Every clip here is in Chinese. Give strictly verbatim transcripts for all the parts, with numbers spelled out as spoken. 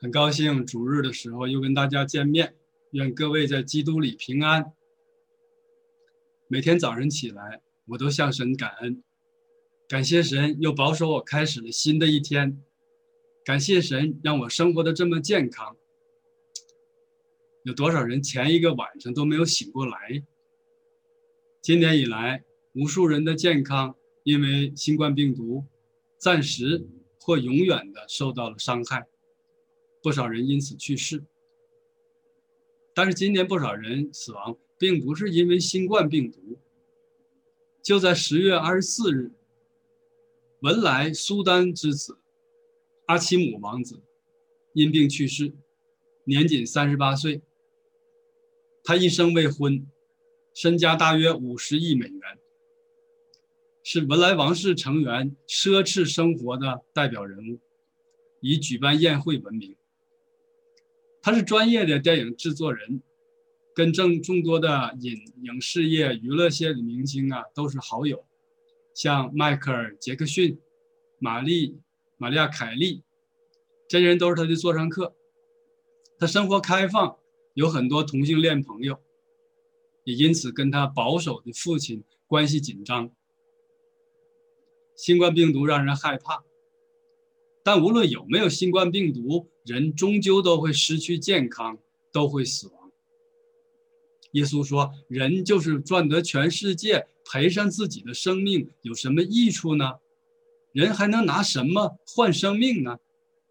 很高兴主日的时候又跟大家见面，愿各位在基督里平安。每天早晨起来，我都向神感恩，感谢神又保守我开始了新的一天，感谢神让我生活的这么健康。有多少人前一个晚上都没有醒过来？今年以来，无数人的健康因为新冠病毒暂时或永远的受到了伤害，不少人因此去世。但是今年不少人死亡并不是因为新冠病毒。就在十月二十四日，文莱苏丹之子阿奇姆王子因病去世，年仅三十八岁。他一生未婚，身家大约五十亿美元，是文莱王室成员奢侈生活的代表人物，以举办宴会闻名。他是专业的电影制作人，跟正众多的影影视业、娱乐界的明星啊都是好友，像迈克尔·杰克逊、玛丽、玛利亚·凯莉，这些人都是他的座上客。他生活开放，有很多同性恋朋友，也因此跟他保守的父亲关系紧张。新冠病毒让人害怕，但无论有没有新冠病毒，人终究都会失去健康，都会死亡。耶稣说，人就是赚得全世界，赔上自己的生命，有什么益处呢？人还能拿什么换生命呢？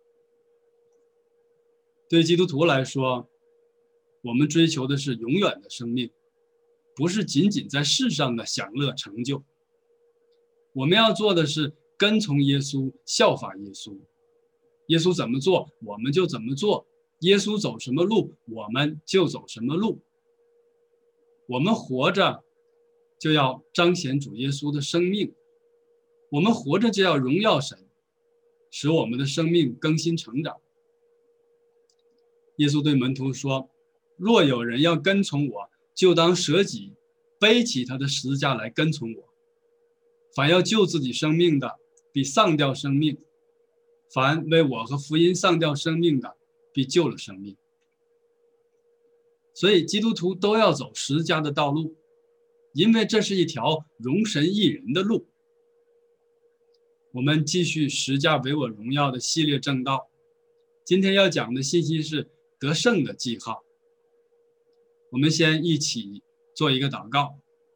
对基督徒来说，我们追求的是永远的生命，不是仅仅在世上的享乐成就。我们要做的是跟从耶稣，效法耶稣。耶稣怎么做，我们就怎么做；耶稣走什么路，我们就走什么路。我们活着就要彰显主耶稣的生命，我们活着就要荣耀神，使我们的生命更新成长。耶稣对门徒说，若有人要跟从我，就当舍己，背起他的十字架来跟从我。凡要救自己生命的，必丧掉生命；凡为我和福音丧掉生命的，必救了生命。所以基督徒都要走十字架的道路，因为这是一条荣神益人的路。我们继续十架为我荣耀的系列正道，今天要讲的信息是得胜的记号。我们先一起做一个祷告。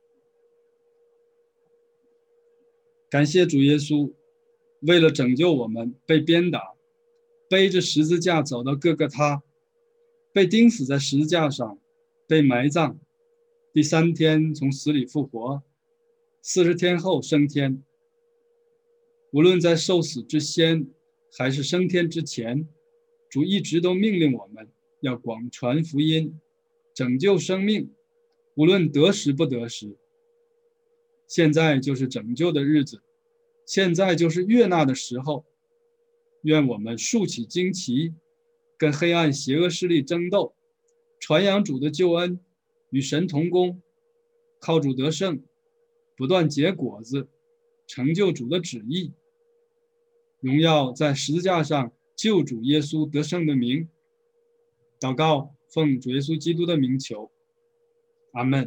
感谢主耶稣，为了拯救我们，被鞭打，背着十字架走到各个他，被钉死在十字架上，被埋葬，第三天从死里复活，四十天后升天。无论在受死之先还是升天之前，主一直都命令我们要广传福音，拯救生命，无论得时不得时。现在就是拯救的日子，现在就是悦纳的时候。愿我们竖起旌旗，跟黑暗邪恶势力争斗，传扬主的救恩，与神同工，靠主得胜，不断结果子，成就主的旨意。荣耀在十字架上救主耶稣得胜的名。祷告，奉主耶稣基督的名求，阿们。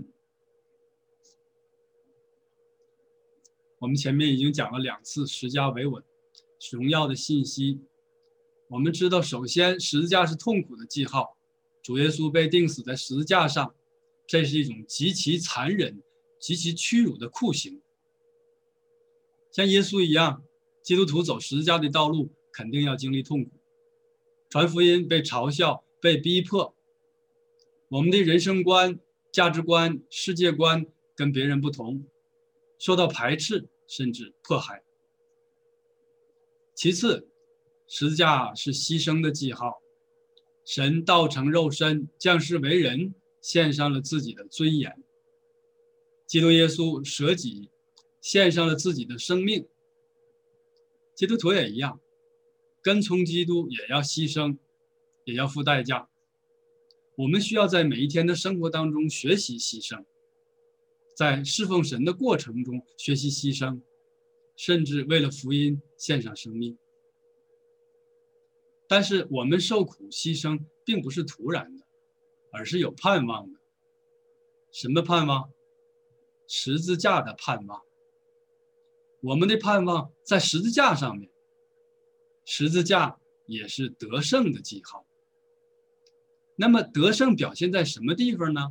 我们前面已经讲了两次十架为稳荣耀的信息。我们知道，首先十字架是痛苦的记号，主耶稣被钉死在十字架上，这是一种极其残忍、极其屈辱的酷刑。像耶稣一样，基督徒走十字架的道路肯定要经历痛苦，传福音被嘲笑、被逼迫，我们的人生观、价值观、世界观跟别人不同，受到排斥甚至迫害。其次，十字架是牺牲的记号，神道成肉身，降世为人，献上了自己的尊严。基督耶稣舍己，献上了自己的生命。基督徒也一样，跟从基督也要牺牲，也要付代价。我们需要在每一天的生活当中学习牺牲，在侍奉神的过程中学习牺牲，甚至为了福音献上生命。 但是我们受苦牺牲并不是突然的，而是有盼望的。什么盼望？十字架的盼望。我们的盼望在十字架上面，十字架也是得胜的记号。那么得胜表现在什么地方呢？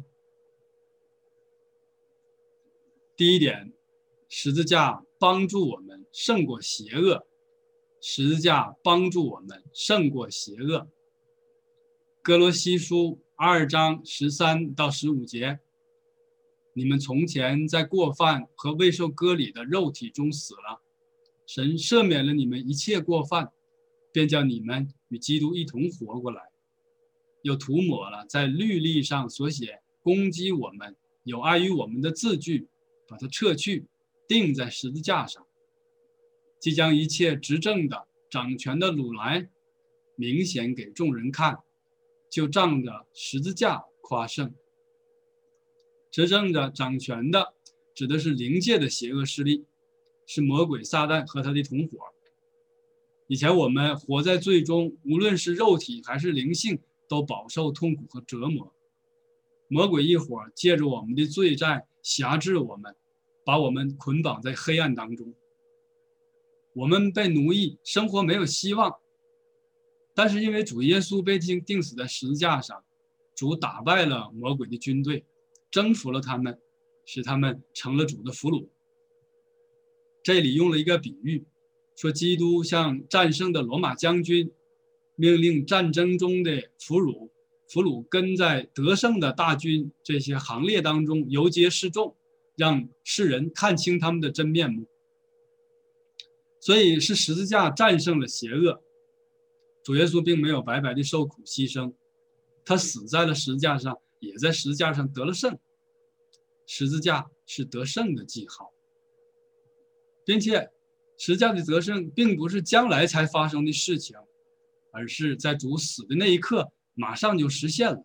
第一点，十字架帮助我们胜过邪恶，十字架帮助我们胜过邪恶。哥罗西书二章十三到十五节，你们从前在过犯和未受割礼的肉体中死了，神赦免了你们一切过犯，便叫你们与基督一同活过来，又涂抹了在律例上所写攻击我们有碍于我们的字句，把它撤去，钉在十字架上，即将一切执政的掌权的掳来，明显给众人看，就仗着十字架夸胜。执政的掌权的指的是灵界的邪恶势力，是魔鬼撒旦和他的同伙。以前我们活在罪中，无论是肉体还是灵性，都饱受痛苦和折磨。魔鬼一伙借着我们的罪债辖制我们，把我们捆绑在黑暗当中。我们被奴役，生活没有希望。但是因为主耶稣被钉钉死在十字架上，主打败了魔鬼的军队，征服了他们，使他们成了主的俘虏。这里用了一个比喻，说基督像战胜的罗马将军，命令战争中的俘虏，俘虏跟在得胜的大军这些行列当中游街示众，让世人看清他们的真面目。所以是十字架战胜了邪恶。主耶稣并没有白白的受苦牺牲，他死在了十字架上，也在十字架上得了胜。十字架是得胜的记号，并且十字架的得胜并不是将来才发生的事情，而是在主死的那一刻马上就实现了。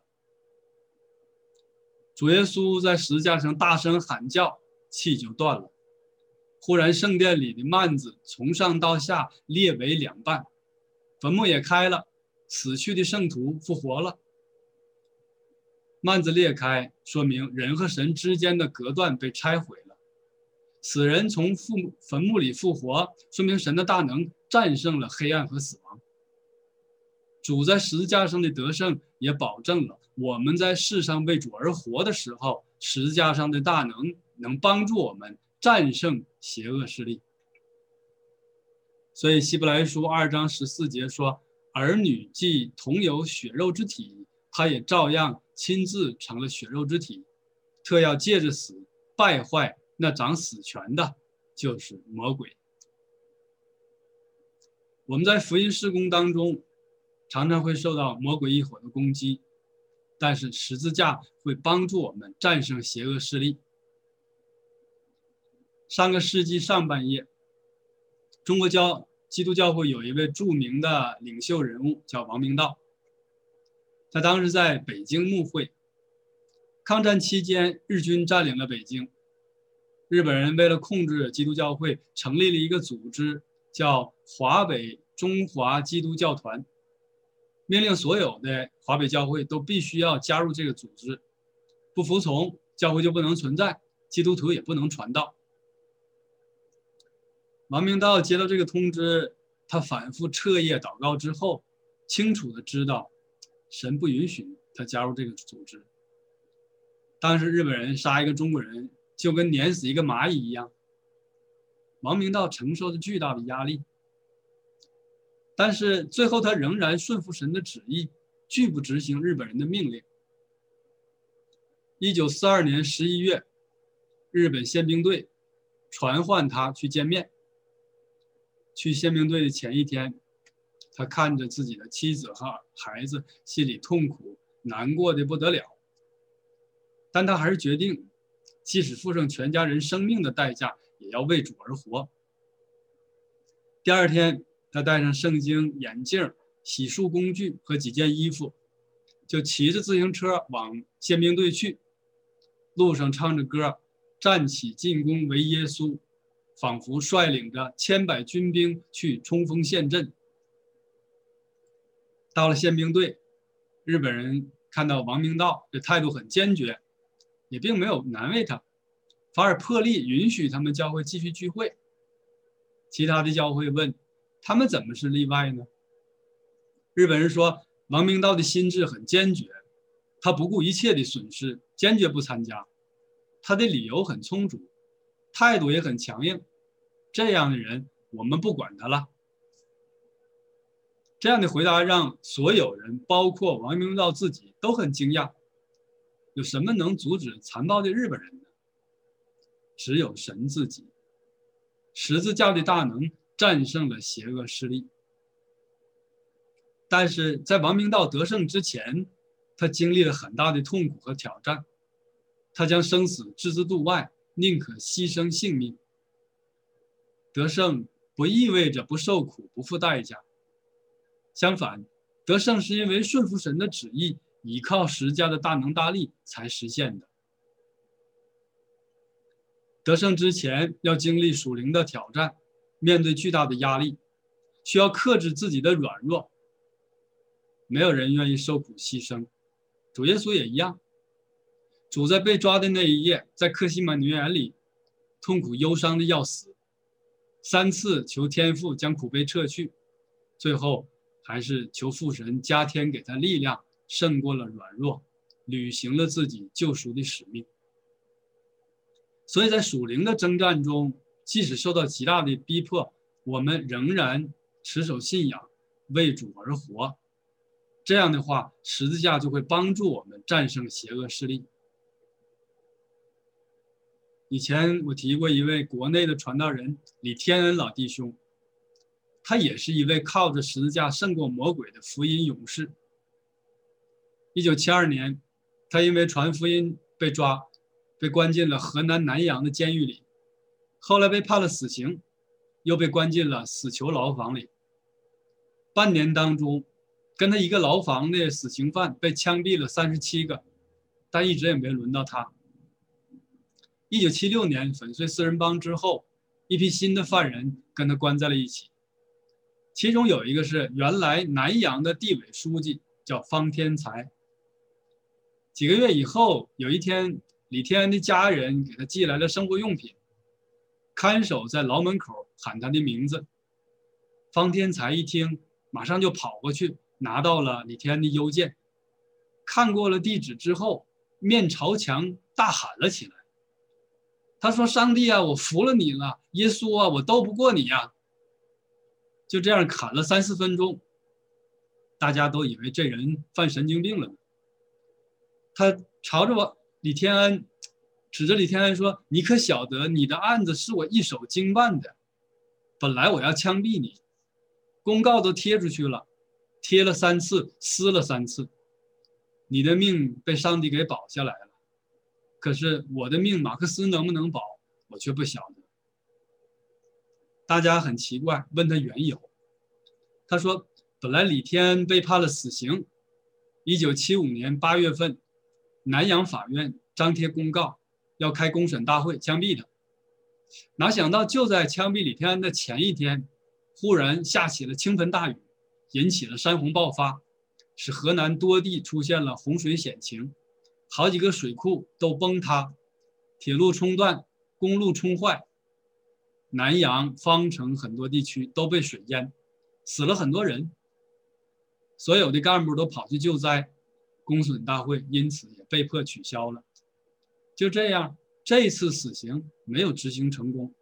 主耶稣在十字架上大声喊叫，气就断了。忽然圣殿里的幔子从上到下裂为两半，坟墓也开了，死去的圣徒复活了。幔子裂开，说明人和神之间的隔断被拆毁了。死人从坟墓里复活，说明神的大能战胜了黑暗和死亡。主在十字架上的得胜也保证了我们在世上为主而活的时候，十字架上的大能能帮助我们战胜邪恶势力。所以希伯来书二章十四节说，儿女既同有血肉之体，他也照样亲自成了血肉之体，特要借着死败坏那掌死权的，就是魔鬼。我们在福音事工当中常常会受到魔鬼一伙的攻击，但是十字架会帮助我们战胜邪恶势力。上个世纪上半叶，中国教基督教会有一位著名的领袖人物叫王明道，他当时在北京牧会。抗战期间，日军占领了北京，日本人为了控制基督教会，成立了一个组织，叫华北中华基督教团，命令所有的华北教会都必须要加入这个组织，不服从，教会就不能存在，基督徒也不能传道。王明道接到这个通知，他反复彻夜祷告之后，清楚的知道神不允许他加入这个组织。当时日本人杀一个中国人就跟碾死一个蚂蚁一样，王明道承受着巨大的压力，但是最后他仍然顺服神的旨意，拒不执行日本人的命令。一九四二年十一月，日本宪兵队传唤他去见面。去宪兵队的前一天，他看着自己的妻子和孩子，心里痛苦难过的不得了，但他还是决定即使付上全家人生命的代价，也要为主而活。第二天，他带上圣经、眼镜、洗漱工具和几件衣服，就骑着自行车往宪兵队去。路上唱着歌，站起进攻为耶稣，仿佛率领着千百军兵去冲锋陷阵。 到了宪兵队，日本人看到王明道这态度很坚决，也并没有难为他，反而破例允许他们教会继续聚会。其他的教会问，他们怎么是例外呢？日本人说，王明道的心智很坚决，他不顾一切的损失，坚决不参加。他的理由很充足，态度也很强硬。这样的人，我们不管他了。这样的回答让所有人，包括王明道自己，都很惊讶。有什么能阻止残暴的日本人呢？只有神自己。十字架的大能战胜了邪恶势力。但是在王明道得胜之前，他经历了很大的痛苦和挑战。他将生死置之度外，宁可牺牲性命。得胜不意味着不受苦、不付代价。相反，得胜是因为顺服神的旨意，依靠十字架的大能大力才实现的。得胜之前要经历属灵的挑战，面对巨大的压力，需要克制自己的软弱。没有人愿意受苦牺牲，主耶稣也一样。主在被抓的那一夜，在客西马尼园里痛苦忧伤的要死，三次求天父将苦杯撤去，最后还是求父神加添给他力量，胜过了软弱，履行了自己救赎的使命。所以在属灵的征战中，即使受到极大的逼迫，我们仍然持守信仰，为主而活。这样的话，十字架就会帮助我们战胜邪恶势力。以前我提过一位国内的传道人李天恩老弟兄，他也是一位靠着十字架胜过魔鬼的福音勇士。一九七二年，他因为传福音被抓，被关进了河南南阳的监狱里，后来被判了死刑，又被关进了死囚牢房里。半年当中，跟他一个牢房的死刑犯被枪毙了三十七个，但一直也没轮到他。一九七六年粉碎四人帮之后，一批新的犯人跟他关在了一起，其中有一个是原来南阳的地委书记，叫方天才。几个月以后，有一天，李天恩的家人给他寄来了生活用品，看守在牢门口喊他的名字。方天才一听，马上就跑过去，拿到了李天恩的邮件，看过了地址之后，面朝墙大喊了起来。他说：“上帝啊，我服了你了！耶稣啊，我斗不过你呀！”就这样砍了三四分钟，大家都以为这人犯神经病了呢。他朝着我李天恩，指着李天恩说：“你可晓得你的案子是我一手经办的？本来我要枪毙你，公告都贴出去了，贴了三次，撕了三次，你的命被上帝给保下来了。可是我的命，马克思能不能保，我却不晓得。”大家很奇怪，问他缘由。他说：“本来李天恩被判了死刑，一九七五年八月份，南阳法院张贴公告，要开公审大会枪毙他。哪想到就在枪毙李天恩的前一天，忽然下起了倾盆大雨，引起了山洪爆发，使河南多地出现了洪水险情。好几个水库都崩塌，铁路冲断，公路冲坏，南阳、方城很多地区都被水淹，死了很多人。所有的干部都跑去救灾，公审大会因此也被迫取消了。就这样，这次死刑没有执行成功。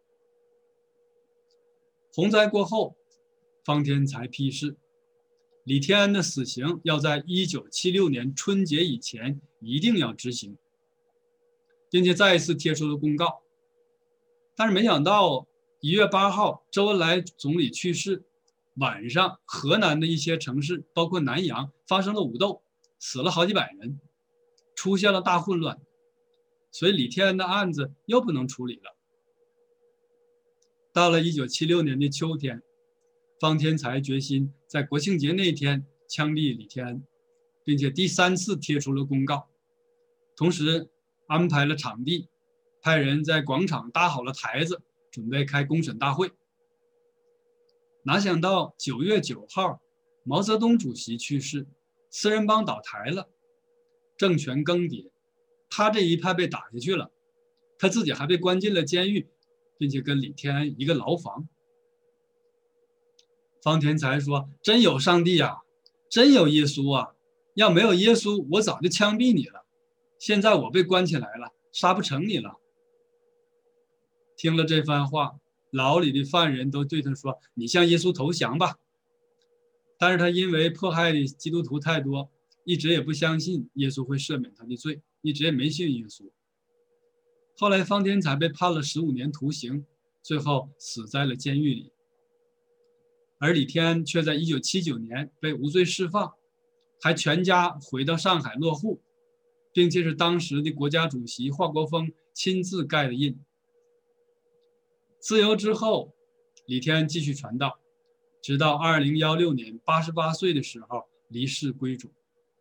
洪灾过后，方天才批示，李天恩的死刑要在一九七六年春节以前一定要执行，并且再一次贴出了公告。但是没想到一月八号，周恩来总理去世，晚上河南的一些城市，包括南阳，发生了武斗，死了好几百人，出现了大混乱，所以李天恩的案子又不能处理了。到了一九七六年的秋天，方天才决心在国庆节那天枪毙李天恩，并且第三次贴出了公告，同时安排了场地，派人在广场搭好了台子，准备开公审大会。哪想到九月九号， 毛泽东主席去世，四人帮倒台了，政权更迭，他这一派被打下去了，他自己还被关进了监狱，并且跟李天安一个牢房。方天才说：真有上帝啊，真有耶稣啊，要没有耶稣，我早就枪毙你了，现在我被关起来了，杀不成你了。听了这番话，牢里的犯人都对他说：你向耶稣投降吧。但是他因为迫害的基督徒太多，一直也不相信耶稣会赦免他的罪，一直也没信耶稣。后来方天才被判了十五年徒刑，最后死在了监狱里。而李天安却在一九七九年被无罪释放，还全家回到上海落户，并且是当时的国家主席华国锋亲自盖的印。自由之后，李天安继续传道，直到二零一六年八十八岁的时候离世归主。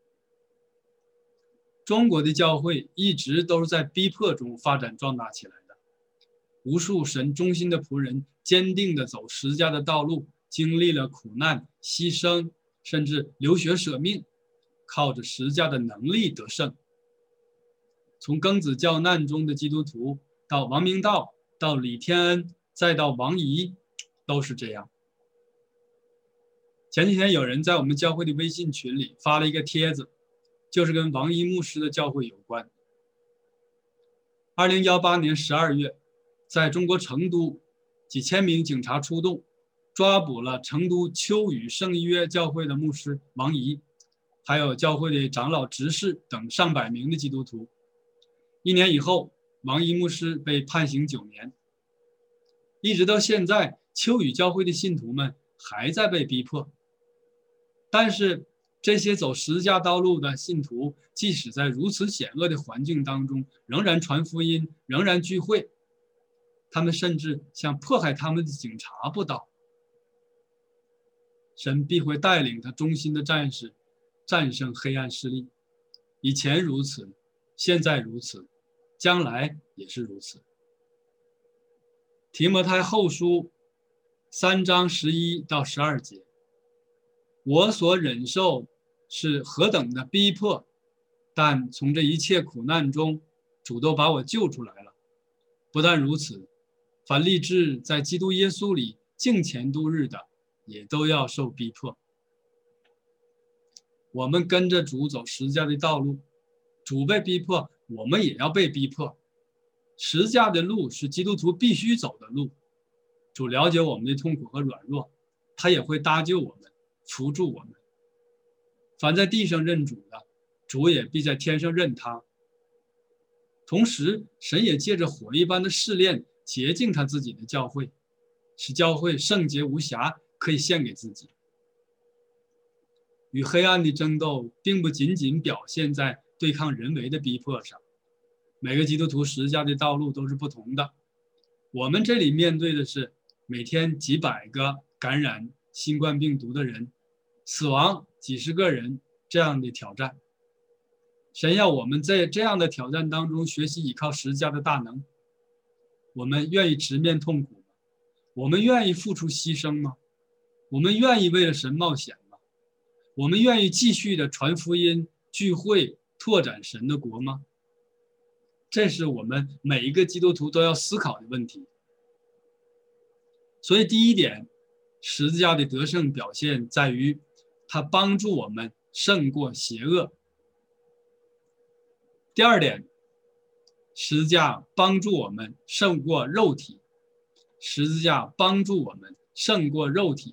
中国的教会一直都是在逼迫中发展壮大起来的，无数神忠心的仆人坚定地走十架的道路，经历了苦难、牺牲，甚至流血舍命，靠着十架的能力得胜。从庚子教难中的基督徒，到王明道，到李天恩，再到王怡，都是这样。前几天有人在我们教会的微信群里发了一个帖子，就是跟王一牧师的教会有关。二零一八年十二月，在中国成都，几千名警察出动，抓捕了成都秋雨圣一约教会的牧师王怡，还有教会的长老执事等上百名的基督徒。一年以后，王一牧师被判刑九年。一直到现在，秋雨教会的信徒们还在被逼迫。但是这些走十字架道路的信徒，即使在如此险恶的环境当中，仍然传福音，仍然聚会。他们甚至向迫害他们的警察布道。神必会带领他忠心的战士战胜黑暗势力，以前如此，现在如此，将来也是如此。提摩太后书三章十一到十二节，我所忍受是何等的逼迫，但从这一切苦难中，主都把我救出来了。不但如此，凡立志在基督耶稣里敬虔度日的，也都要受逼迫。我们跟着主走十字架的道路，主被逼迫，我们也要被逼迫。十字架的路是基督徒必须走的路，主了解我们的痛苦和软弱，他也会搭救我们，扶助我们。凡在地上认主的，主也必在天上认他。同时，神也借着火一般的试炼洁净他自己的教会，使教会圣洁无瑕，可以献给自己。与黑暗的争斗并不仅仅表现在对抗人为的逼迫上，每个基督徒十字架的道路都是不同的。我们这里面对的是每天几百个感染新冠病毒的人，死亡几十个人这样的挑战。神要我们在这样的挑战当中学习依靠十字架的大能。我们愿意直面痛苦吗？我们愿意付出牺牲吗？我们愿意为了神冒险吗？我们愿意继续的传福音、聚会、拓展神的国吗？这是我们每一个基督徒都要思考的问题。所以第一点，十字架的得胜表现在于它帮助我们胜过邪恶。第二点，十字架帮助我们胜过肉体。十字架帮助我们胜过肉体。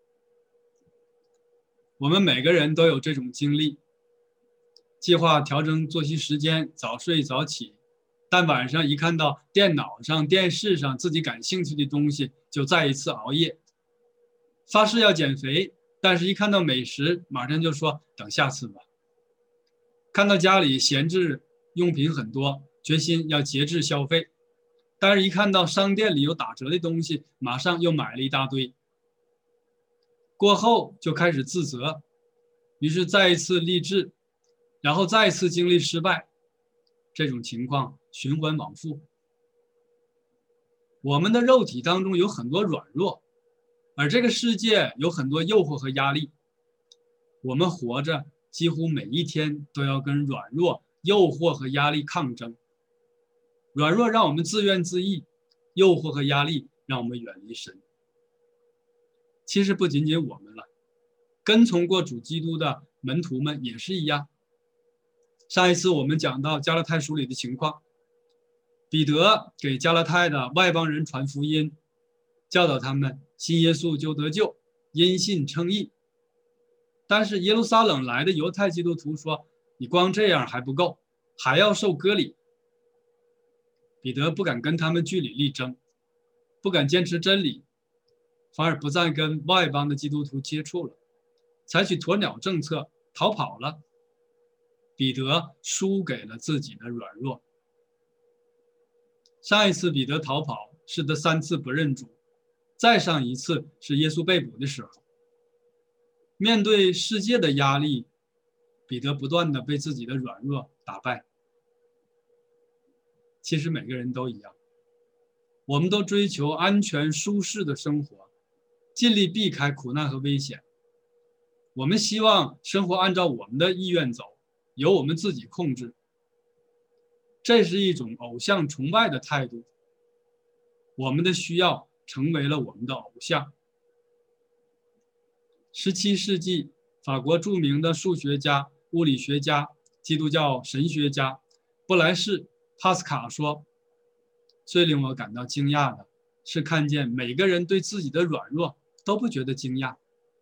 我们每个人都有这种经历，计划调整作息时间，早睡早起，但晚上一看到电脑上、电视上自己感兴趣的东西，就再一次熬夜。发誓要减肥，但是一看到美食，马上就说等下次吧。看到家里闲置用品很多，决心要节制消费，但是一看到商店里有打折的东西，马上又买了一大堆。过后就开始自责，于是再一次励志，然后再一次经历失败，这种情况循环往复。我们的肉体当中有很多软弱，而这个世界有很多诱惑和压力， 我们活着几乎每一天都要跟软弱、诱惑和压力抗争。软弱让我们自怨自艾，诱惑和压力让我们远离神。其实不仅仅我们了，跟从过主基督的门徒们也是一样。上一次我们讲到加拉太书里的情况，彼得给加拉太的外邦人传福音，教导他们信耶稣就得救，因信称义。但是耶路撒冷来的犹太基督徒说，你光这样还不够，还要受割礼。彼得不敢跟他们据理力争，不敢坚持真理，反而不再跟外邦的基督徒接触了，采取鸵鸟政策，逃跑了。彼得输给了自己的软弱。上一次彼得逃跑是他三次不认主，再上一次是耶稣被捕的时候。面对世界的压力，彼得不断的被自己的软弱打败。其实每个人都一样，我们都追求安全舒适的生活，尽力避开苦难和危险。我们希望生活按照我们的意愿走，由我们自己控制。这是一种偶像崇拜的态度。我们的需要成为了我们的偶像。十七世纪，法国著名的数学家、物理学家、基督教神学家布莱士·帕斯卡说，最令我感到惊讶的是看见每个人对自己的软弱都不觉得惊讶。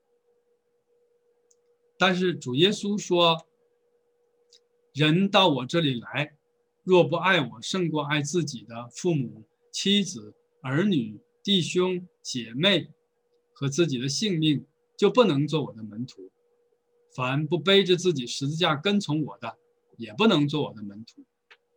但是主耶稣说，人到我这里来，若不爱我胜过爱自己的父母、妻子、儿女、弟兄、姐妹和自己的性命，就不能做我的门徒。凡不背着自己十字架跟从我的，也不能做我的门徒。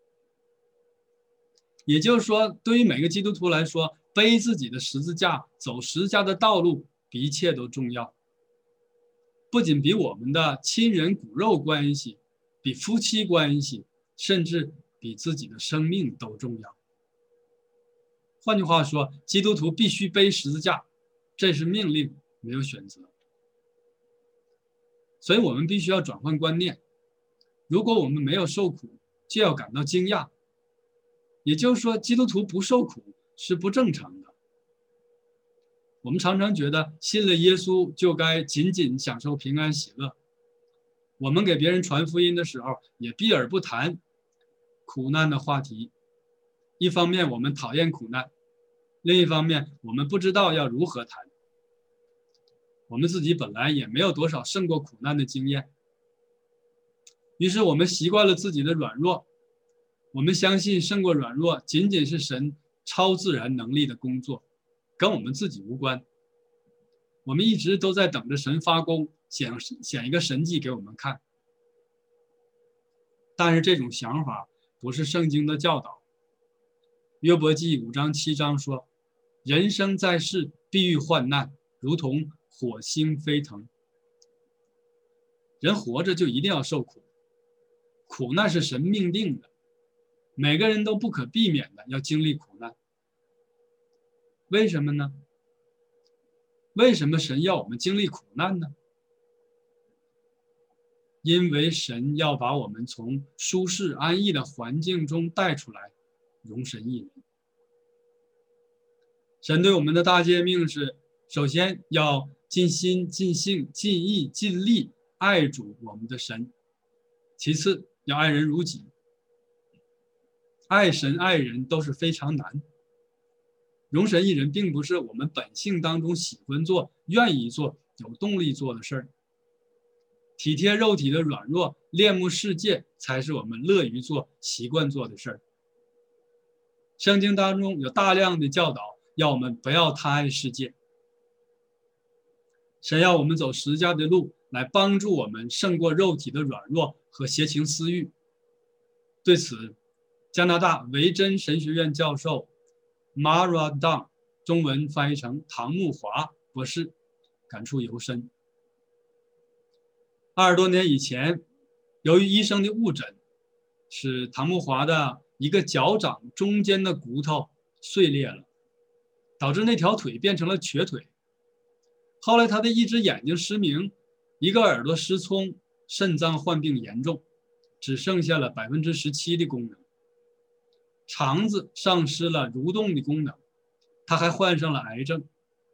也就是说，对于每个基督徒来说，背自己的十字架，走十字架的道路，比一切都重要。不仅比我们的亲人骨肉关系，比夫妻关系，甚至比自己的生命都重要。换句话说，基督徒必须背十字架，这是命令，没有选择。所以我们必须要转换观念，如果我们没有受苦，就要感到惊讶。也就是说，基督徒不受苦是不正常的。我们常常觉得信了耶稣就该仅仅享受平安喜乐。我们给别人传福音的时候，也避而不谈苦难的话题。一方面我们讨厌苦难，另一方面我们不知道要如何谈。我们自己本来也没有多少胜过苦难的经验，于是我们习惯了自己的软弱。我们相信胜过软弱仅仅是神超自然能力的工作，跟我们自己无关。我们一直都在等着神发功，显显一个神迹给我们看。但是这种想法不是圣经的教导。约伯记五章七章说，人生在世必遇患难，如同火星飞腾。人活着就一定要受苦，苦难是神命定的，每个人都不可避免的要经历苦难。为什么呢？为什么神要我们经历苦难呢？因为神要把我们从舒适安逸的环境中带出来，容神一人。神对我们的大诫命是，首先要尽心、尽性、尽意、尽力爱主我们的神，其次要爱人如己。爱神爱人都是非常难。容神一人并不是我们本性当中喜欢做、愿意做、有动力做的事儿。体贴肉体的软弱，恋慕世界，才是我们乐于做、习惯做的事儿。圣经当中有大量的教导，要我们不要贪爱世界。神要我们走十架的路，来帮助我们胜过肉体的软弱和邪情私欲。对此，加拿大维珍神学院教授 Mara Dunn 中文翻译成唐木华博士感触尤深。二十多年以前，由于医生的误诊，使唐木华的一个脚掌中间的骨头碎裂了，导致那条腿变成了瘸腿。后来他的一只眼睛失明， 一个耳朵失聪，肾脏患病严重，只剩下了百分之十七的功能，肠子丧失了蠕动的功能，他还患上了癌症。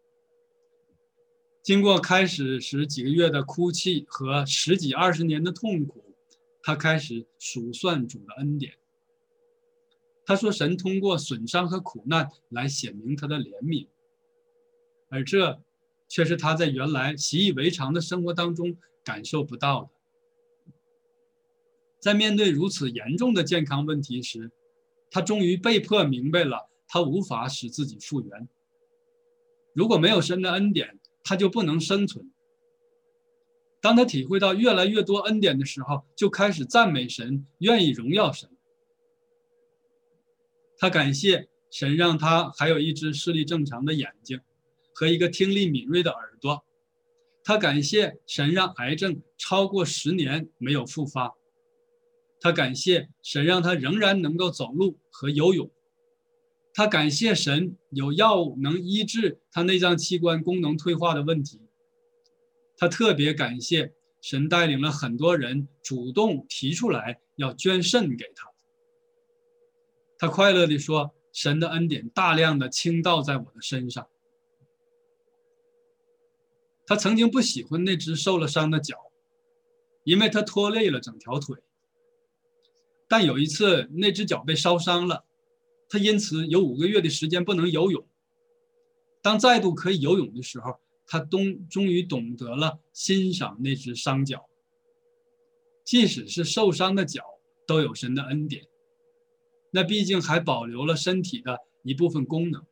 经过开始时几个月的哭泣和十几二十年的痛苦，他开始数算主的恩典。他说神通过损伤和苦难来显明他的怜悯，而这却是他在原来习以为常的生活当中感受不到的。在面对如此严重的健康问题时，他终于被迫明白了他无法使自己复原。如果没有神的恩典，他就不能生存。当他体会到越来越多恩典的时候，就开始赞美神，愿意荣耀神。他感谢神让他还有一只视力正常的眼睛和一个听力敏锐的耳朵。他感谢神让癌症超过十年没有复发。他感谢神让他仍然能够走路和游泳。他感谢神有药物能医治他内脏器官功能退化的问题。他特别感谢神带领了很多人主动提出来要捐肾给他。他快乐地说，神的恩典大量的倾倒在我的身上。他曾经不喜欢那只受了伤的脚，因为他拖累了整条腿。但有一次那只脚被烧伤了，他因此有五个月的时间不能游泳。当再度可以游泳的时候，他终终于懂得了欣赏那只伤脚。即使是受伤的脚都有神的恩典，那毕竟还保留了身体的一部分功能。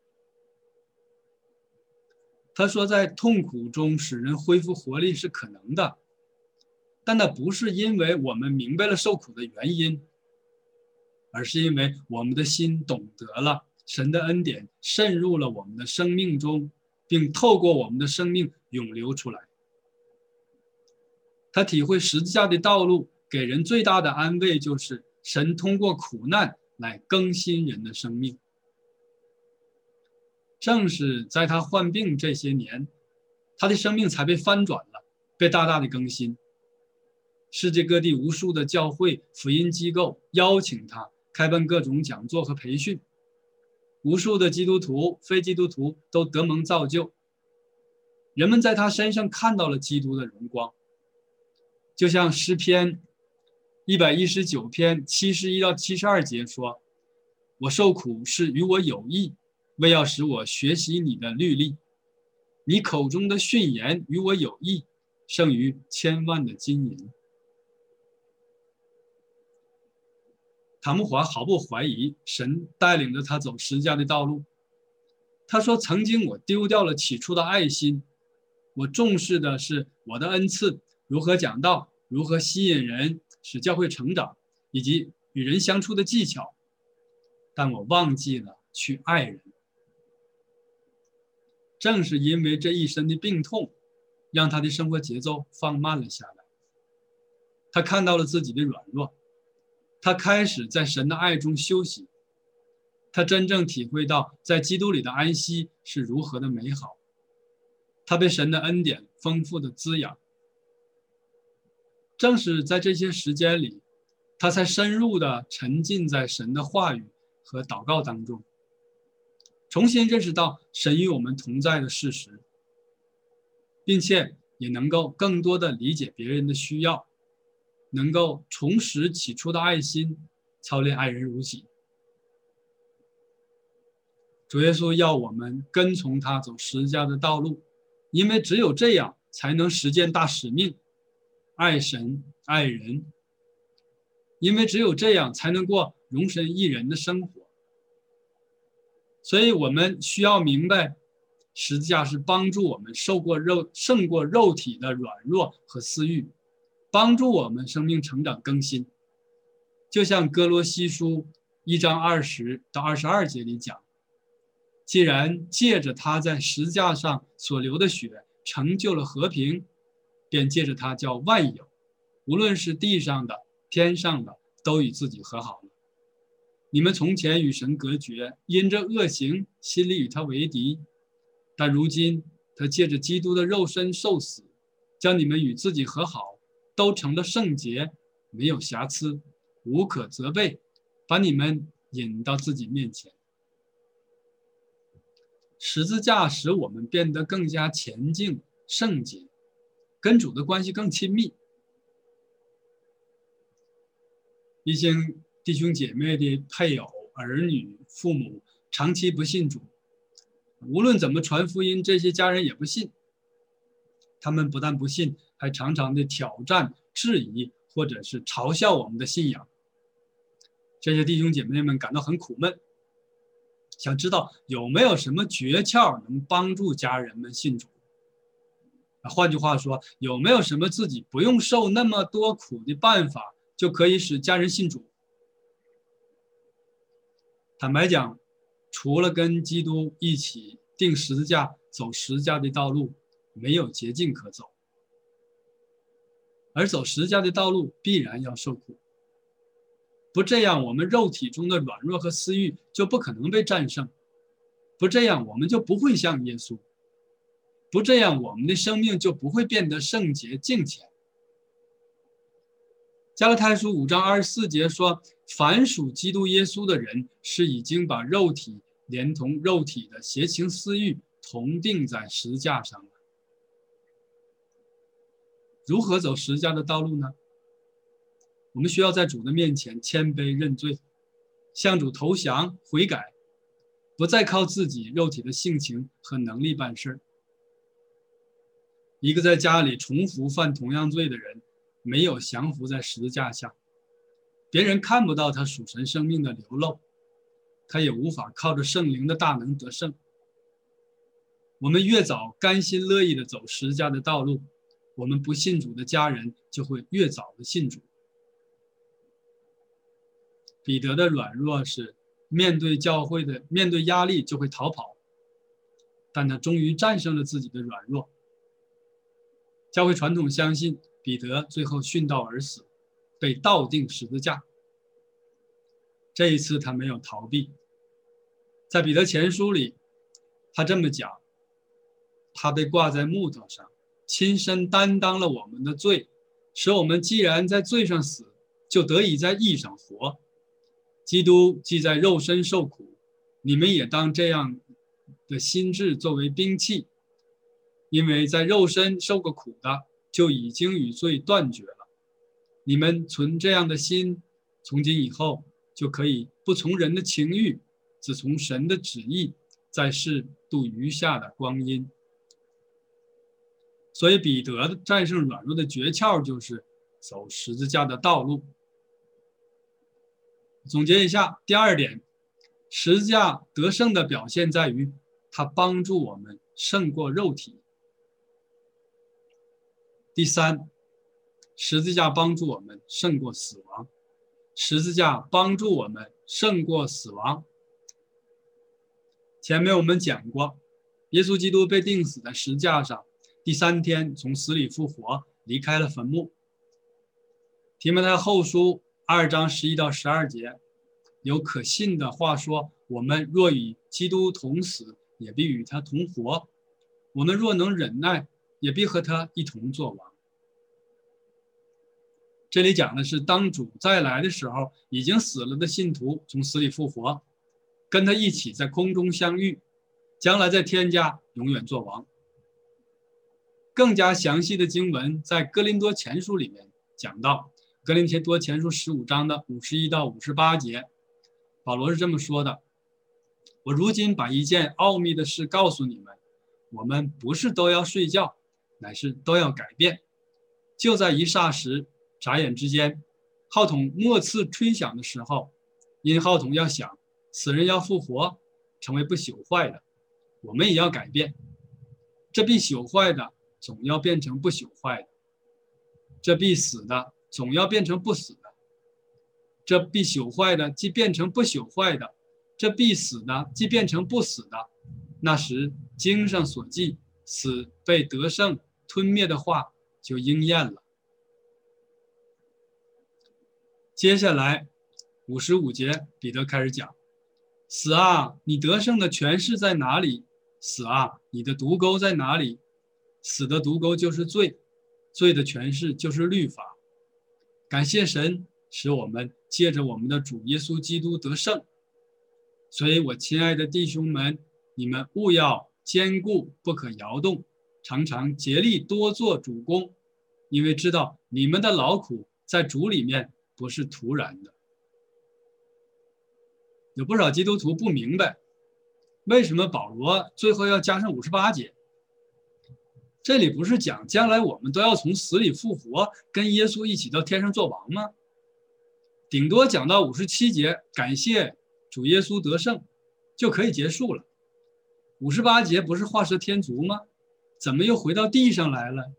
他说在痛苦中使人恢复活力是可能的，但那不是因为我们明白了受苦的原因，而是因为我们的心懂得了神的恩典渗入了我们的生命中，并透过我们的生命涌流出来。他体会十字架的道路给人最大的安慰，就是神通过苦难来更新人的生命。正是在他患病这些年，他的生命才被翻转了，被大大的更新。世界各地无数的教会、福音机构邀请他开办各种讲座和培训，无数的基督徒、非基督徒都得蒙造就。人们在他身上看到了基督的荣光，就像诗篇一百一十九篇七十一到七十二节说：“我受苦是与我有益，为要使我学习你的律例。你口中的训言与我有益，胜于千万的金银。”塔木华毫不怀疑神带领着他走十字架的道路。他说，曾经我丢掉了起初的爱心，我重视的是我的恩赐，如何讲道，如何吸引人，使教会成长，以及与人相处的技巧，但我忘记了去爱人。正是因为这一身的病痛，让他的生活节奏放慢了下来。他看到了自己的软弱，他开始在神的爱中休息，他真正体会到在基督里的安息是如何的美好。他被神的恩典丰富的滋养。正是在这些时间里，他才深入的沉浸在神的话语和祷告当中，重新认识到神与我们同在的事实，并且也能够更多的理解别人的需要，能够重拾起初的爱心，操练爱人如己。主耶稣要我们跟从他走十字架的道路，因为只有这样才能实践大使命，爱神爱人。因为只有这样才能过容神益人的生活。所以我们需要明白，十字架是帮助我们受过肉胜过肉体的软弱和私欲，帮助我们生命成长更新。就像哥罗西书一章二十到二十二节里讲，既然借着他在十字架上所流的血成就了和平，便借着他叫万有，无论是地上的天上的，都与自己和好了。你们从前与神隔绝，因着恶行心里与他为敌，但如今他借着基督的肉身受死， 将你们与自己和好，都成了圣洁，没有瑕疵，无可责备，把你们引到自己面前。十字架使我们变得更加前进、圣洁，跟主的关系更亲密。一些弟兄姐妹的配偶、儿女、父母长期不信主，无论怎么传福音，这些家人也不信。他们不但不信，还常常的挑战、质疑或者是嘲笑我们的信仰。这些弟兄姐妹们感到很苦闷，想知道有没有什么诀窍能帮助家人们信主。换句话说，有没有什么自己不用受那么多苦的办法，就可以使家人信主？坦白讲，除了跟基督一起定十字架、走十字架的道路，没有捷径可走。而走十字架的道路必然要受苦，不这样，我们肉体中的软弱和私欲就不可能被战胜；不这样，我们就不会像耶稣；不这样，我们的生命就不会变得圣洁敬虔。加拉太书五章二十四节说，凡属基督耶稣的人，是已经把肉体连同肉体的邪情私欲同定在十字架上了。如何走十字架的道路呢？我们需要在主的面前谦卑认罪，向主投降悔改，不再靠自己肉体的性情和能力办事。一个在家里重复犯同样罪的人，没有降服在十字架下，别人看不到他属神生命的流露，他也无法靠着圣灵的大能得胜。我们越早甘心乐意的走十字架的道路，我们不信主的家人就会越早的信主。彼得的软弱是面对教会的面对压力就会逃跑，但他终于战胜了自己的软弱。教会传统相信彼得最后殉道而死，被倒钉十字架。这一次他没有逃避，在彼得前书里，他这么讲：他被挂在木头上，亲身担当了我们的罪，使我们既然在罪上死，就得以在义上活。基督既在肉身受苦，你们也当这样的心志作为兵器，因为在肉身受过苦的，就已经与罪断绝了。你们存这样的心，从今以后就可以不从人的情欲，只从神的旨意，在世度余下的光阴。所以彼得战胜软弱的诀窍就是走十字架的道路。总结一下，第二点，十字架得胜的表现在于它帮助我们胜过肉体。第三，十字架帮助我们胜过死亡。十字架帮助我们胜过死亡。前面我们讲过，耶稣基督被钉死在十字架上，第三天从死里复活，离开了坟墓。提摩太后书二章十一到十二节有可信的话说：我们若与基督同死，也必与他同活；我们若能忍耐，也必和他一同作王。这里讲的是当主再来的时候，已经死了的信徒从死里复活，跟他一起在空中相遇，将来在天家永远作王。更加详细的经文在哥林多前书里面讲到，哥林多前书十五章的五十一到五十八节，保罗是这么说的：我如今把一件奥秘的事告诉你们，我们不是都要睡觉，乃是都要改变。就在一霎时，眨眼之间，号筒末次吹响的时候，因号筒要响，死人要复活，成为不朽坏的，我们也要改变。这必朽坏的总要变成不朽坏的，这必死的总要变成不死的，这必朽坏的既变成不朽坏的，这必死的既变成不死的。那时经上所记死被得胜吞灭的话就应验了。接下来五十五节，彼得开始讲：死啊，你得胜的权势在哪里？死啊，你的毒钩在哪里？死的毒钩就是罪。 罪的权势就是律法。感谢神，使我们借着我们的主耶稣基督得胜。所以我亲爱的弟兄们，你们务要坚固，不可摇动，常常竭力多做主工，因为知道你们的劳苦在主里面不是徒然的。有不少基督徒不明白，为什么保罗最后要加上五十八节？这里不是讲将来我们都要从死里复活，跟耶稣一起到天上做王吗？顶多讲到五十七节，感谢主耶稣得胜，就可以结束了。五十八节不是画蛇添足吗？怎么又回到地上来了？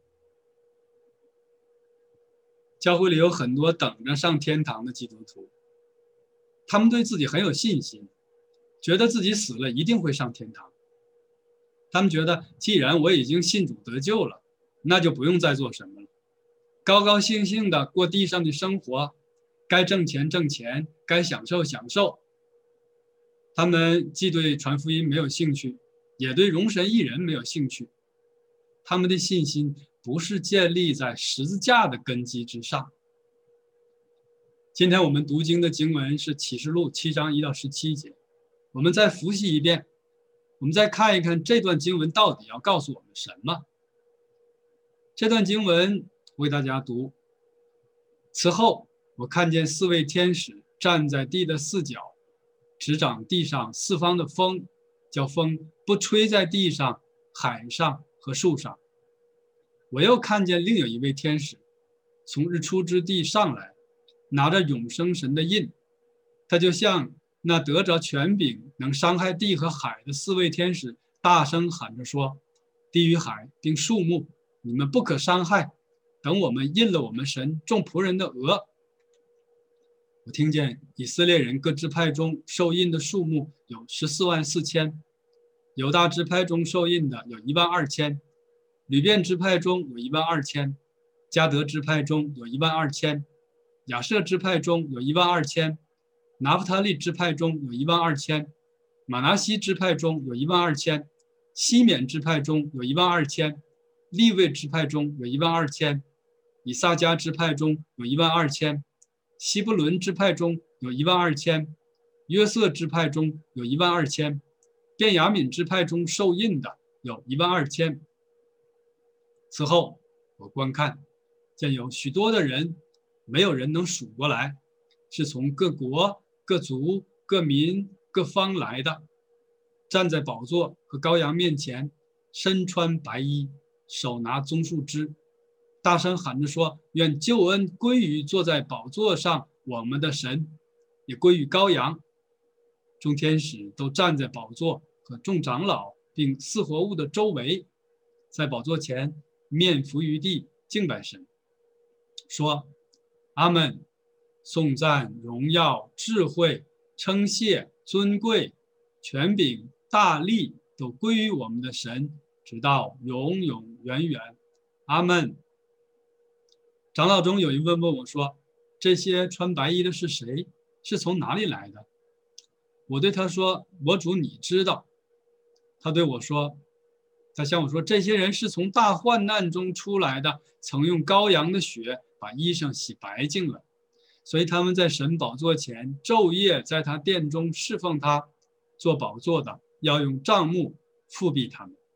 教会里有很多等着上天堂的基督徒，他们对自己很有信心，觉得自己死了一定会上天堂。他们觉得既然我已经信主得救了，那就不用再做什么了，高高兴兴的过地上的生活，该挣钱挣钱，该享受享受。他们既对传福音没有兴趣，也对容神一人没有兴趣。他们的信心不是建立在十字架的根基之上。今天我们读经的经文是启示录七章一到十七节，我们再复习一遍，我们再看一看这段经文到底要告诉我们什么。这段经文我给大家读：此后我看见四位天使站在地的四角，执掌地上四方的风，叫风不吹在地上、海上和树上。我又看见另有一位天使从日出之地上来，拿着永生神的印，他就像那得着权柄能伤害地和海的四位天使，大声喊着说：地与海并树木，你们不可伤害，等我们印了我们神众仆人的额。我听见以色列人各支派中受印的数目有十四万四千，犹大支派中受印的有一万二千，吕遍支派中有一万二千，迦得支派中有一万二千，亚设支派中有一万二千，拿弗他利支派中有一万二千，马拿西支派中有一万二千，西缅支派中有一万二千，利未支派中有一万二千，以萨迦支派中有一万二千，西布伦支派中有一万二千，约瑟支派中有一万二千，便雅悯支派中受印的有一万二千。此后我观看，见有许多的人，没有人能数过来，是从各国、各族、各民、各方来的，站在宝座和羔羊面前，身穿白衣，手拿棕树枝，大声喊着说：愿救恩归于坐在宝座上我们的神，也归于羔羊。众天使都站在宝座和众长老并四活物的周围，在宝座前面伏于地敬拜神，说：阿们，颂赞、荣耀、智慧、称谢、尊贵、权柄、大力都归于我们的神，直到永永远远。阿们。长老中有一位问我说：这些穿白衣的是谁？是从哪里来的？我对他说：我主你知道。他对我说，他向我说，这些人是从大患难中出来的，曾用羔羊的血把衣裳洗白净了，所以他们在神宝座前昼夜在他殿中侍奉他，做宝座的要用帐幕覆庇他们。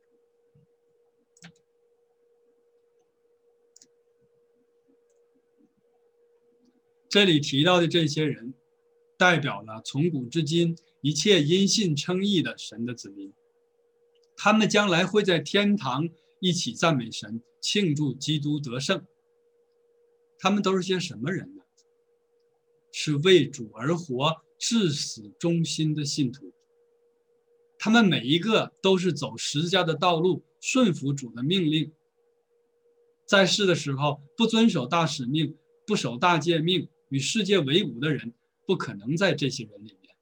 这里提到的这些人，代表了从古至今一切因信称义的神的子民，他们将来会在天堂一起赞美神，庆祝基督得胜。他们都是些什么人呢？是为主而活、至死忠心的信徒。他们每一个都是走十字架的道路，顺服主的命令。在世的时候不遵守大使命、不守大诫命，与世界为伍的人，不可能在这些人里面。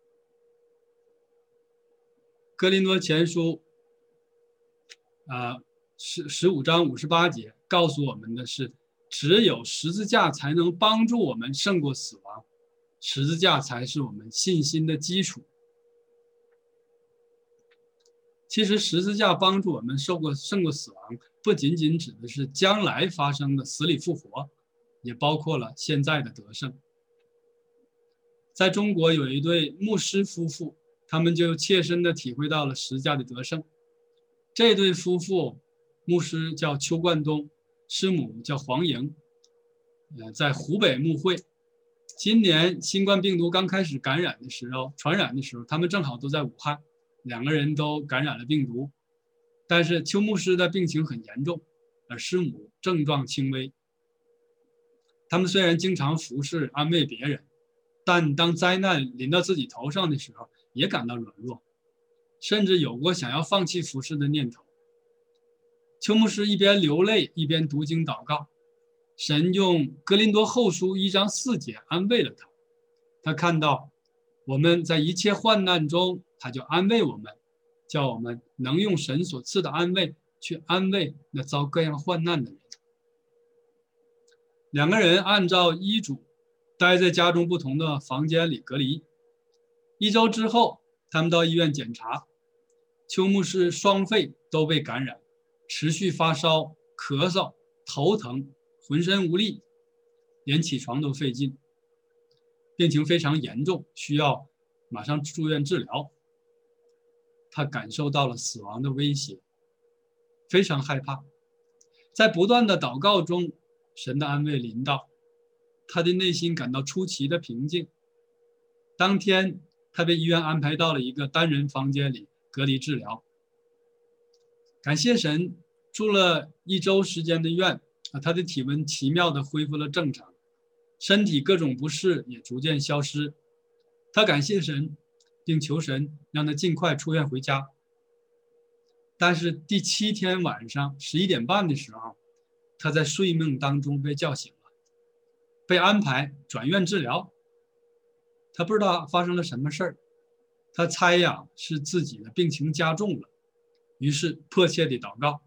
哥林多前书啊，十十五章五十八节告诉我们的是，只有十字架才能帮助我们胜过死亡，十字架才是我们信心的基础。其实十字架帮助我们胜过胜过死亡， 不仅仅指的是将来发生的死里复活，也包括了现在的得胜。在中国有一对牧师夫妇，他们就切身地体会到了十架的得胜。这对夫妇，牧师叫邱冠东，师母叫黄莹，呃，在湖北牧会。今年新冠病毒刚开始感染的时候，传染的时候，他们正好都在武汉，两个人都感染了病毒。但是邱牧师的病情很严重，而师母症状轻微。他们虽然经常服侍安慰别人，但当灾难临到自己头上的时候，也感到软弱，甚至有过想要放弃服侍的念头。邱牧师一边流泪一边读经祷告，神用哥林多后书一章四节安慰了他。他看到我们在一切患难中，他就安慰我们，叫我们能用神所赐的安慰去安慰那遭各样患难的人。两个人按照医嘱待在家中不同的房间里隔离。一周之后，他们到医院检查，邱牧师双肺都被感染，持续发烧、咳嗽、头疼，浑身无力，连起床都费劲，病情非常严重，需要马上住院治疗。他感受到了死亡的威胁，非常害怕。在不断的祷告中，神的安慰临到，他的内心感到出奇的平静。当天，他被医院安排到了一个单人房间里隔离治疗。感谢神，住了一周时间的院，他的体温奇妙地恢复了正常，身体各种不适也逐渐消失。他感谢神，并求神让他尽快出院回家。但是第七天晚上十一点半的时候，他在睡梦当中被叫醒了，被安排转院治疗。他不知道发生了什么事儿，他猜呀是自己的病情加重了，于是迫切地祷告。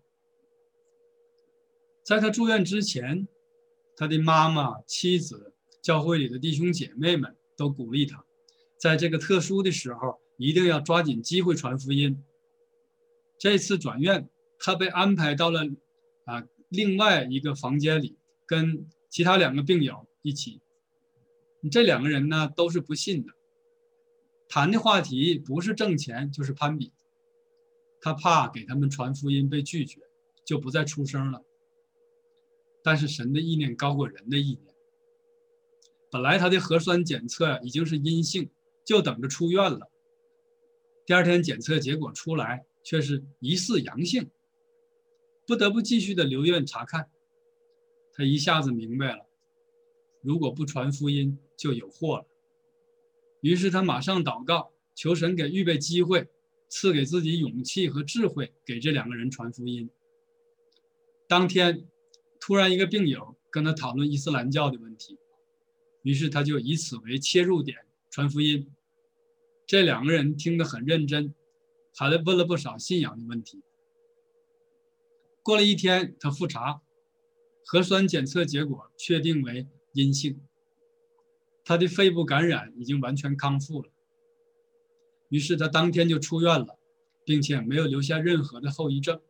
在他住院之前，他的妈妈、妻子、教会里的弟兄姐妹们都鼓励他，在这个特殊的时候一定要抓紧机会传福音。这次转院，他被安排到了啊另外一个房间里，跟其他两个病友一起。这两个人呢都是不信的，谈的话题不是挣钱就是攀比。他怕给他们传福音被拒绝，就不再出声了。但是神的意念高过人的意念。本来他的核酸检测已经是阴性，就等着出院了。第二天检测结果出来，却是疑似阳性，不得不继续的留院查看。他一下子明白了，如果不传福音就有祸了。于是他马上祷告，求神给预备机会，赐给自己勇气和智慧，给这两个人传福音。当天突然一个病友跟他讨论伊斯兰教的问题，于是他就以此为切入点传福音。这两个人听得很认真，还问了不少信仰的问题。过了一天，他复查，核酸检测结果确定为阴性，他的肺部感染已经完全康复了。于是他当天就出院了，并且没有留下任何的后遗症。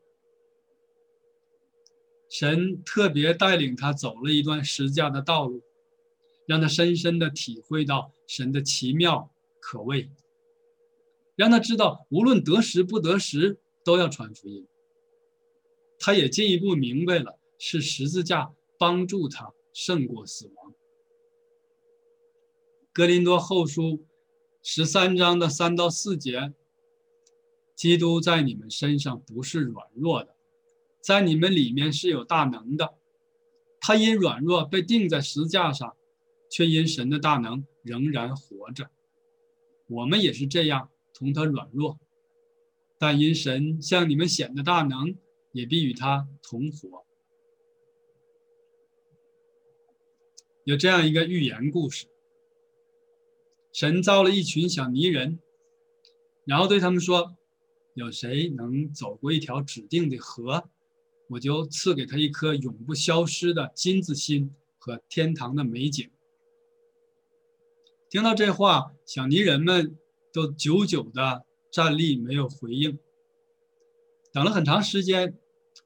神特别带领他走了一段十架的道路，让他深深地体会到神的奇妙可畏，让他知道无论得时不得时都要传福音。他也进一步明白了，是十字架帮助他胜过死亡。哥林多后书十三章的三到四节，基督在你们身上不是软弱的，在你们里面是有大能的。他因软弱被钉在十字架上，却因神的大能仍然活着。我们也是这样，同他软弱，但因神向你们显的大能，也必与他同活。有这样一个寓言故事，神造了一群小泥人，然后对他们说，有谁能走过一条指定的河，我就赐给他一颗永不消失的金子心和天堂的美景。听到这话，小泥人们都久久地站立，没有回应。等了很长时间，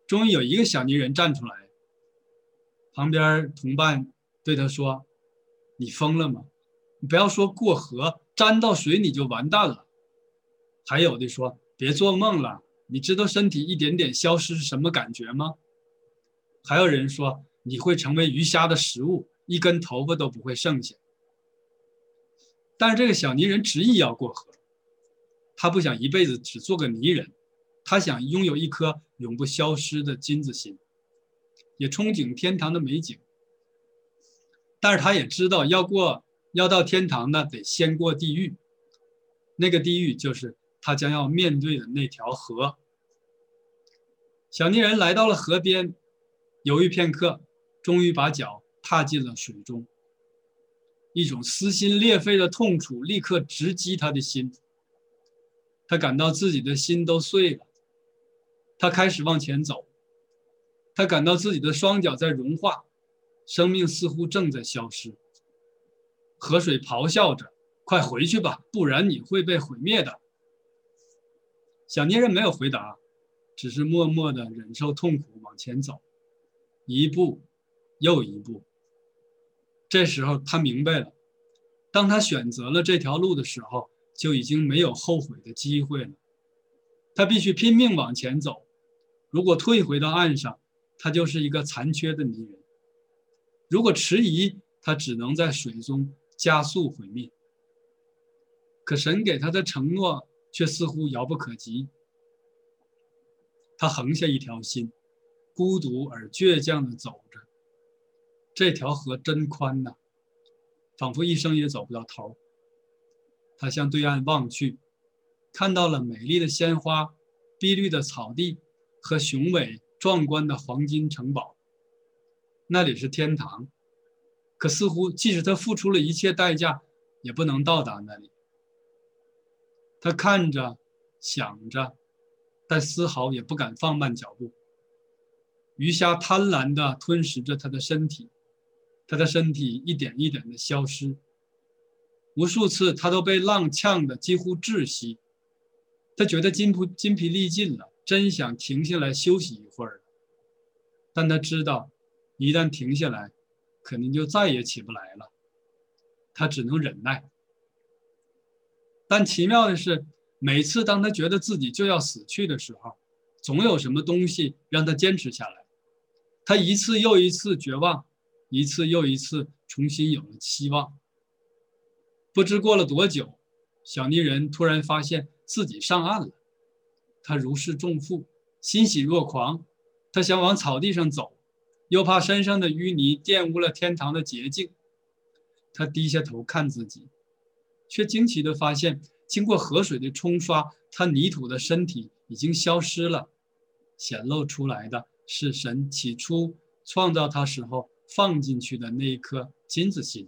终于有一个小泥人站出来，旁边同伴对他说：“你疯了吗？你不要说过河，沾到水你就完蛋了。”还有的说：“别做梦了，你知道身体一点点消失是什么感觉吗？”还有人说：“你会成为鱼虾的食物，一根头发都不会剩下。”但是这个小泥人执意要过河，他不想一辈子只做个泥人，他想拥有一颗永不消失的金子心，也憧憬天堂的美景。但是他也知道要过要到天堂呢，得先过地狱，那个地狱就是他将要面对的那条河。小泥人来到了河边，犹豫片刻，终于把脚踏进了水中。一种撕心裂肺的痛楚立刻直击他的心，他感到自己的心都碎了。他开始往前走，他感到自己的双脚在融化，生命似乎正在消失。河水咆哮着：“快回去吧，不然你会被毁灭的。”小泥人没有回答，只是默默地忍受痛苦往前走，一步又一步。这时候他明白了，当他选择了这条路的时候，就已经没有后悔的机会了。他必须拼命往前走，如果退回到岸上，他就是一个残缺的泥人；如果迟疑，他只能在水中加速毁灭。可神给他的承诺却似乎遥不可及。他横下一条心，孤独而倔强地走着。这条河真宽呐，仿佛一生也走不到头。他向对岸望去，看到了美丽的鲜花、碧绿的草地和雄伟壮观的黄金城堡。那里是天堂，可似乎即使他付出了一切代价，也不能到达那里。他看着，想着，但丝毫也不敢放慢脚步。鱼虾贪婪地吞食着他的身体，他的身体一点一点地消失。无数次他都被浪呛得几乎窒息，他觉得筋疲筋疲力尽了，真想停下来休息一会儿。但他知道，一旦停下来，肯定就再也起不来了。他只能忍耐。但奇妙的是，每次当他觉得自己就要死去的时候，总有什么东西让他坚持下来。他一次又一次绝望，一次又一次重新有了希望。不知过了多久，小泥人突然发现自己上岸了。他如释重负，欣喜若狂。他想往草地上走，又怕身上的淤泥玷污了天堂的洁净。他低下头看自己，却惊奇地发现，经过河水的冲刷，他泥土的身体已经消失了，显露出来的是神起初创造他时候放进去的那一颗金子心。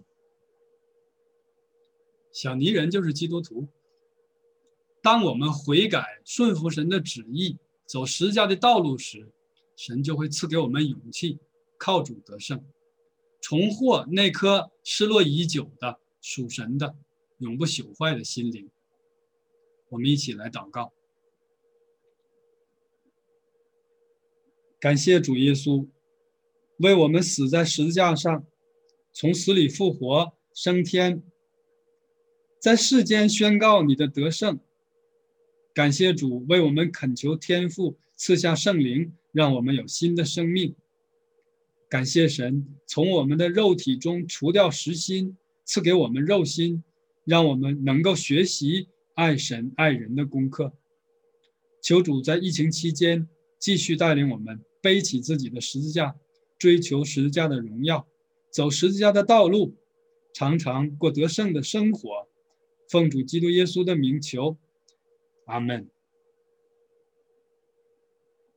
小泥人就是基督徒。当我们悔改，顺服神的旨意，走十架的道路时，神就会赐给我们勇气，靠主得胜，重获那颗失落已久的属神的永不朽坏的心灵。我们一起来祷告。感谢主耶稣，为我们死在十字架上，从死里复活升天，在世间宣告你的得胜。感谢主为我们恳求天父赐下圣灵，让我们有新的生命。感谢神从我们的肉体中除掉实心，赐给我们肉心，让我们能够学习爱神爱人的功课。求主在疫情期间继续带领我们背起自己的十字架，追求十字架的荣耀，走十字架的道路，常常过得胜的生活。奉主基督耶稣的名求，阿们。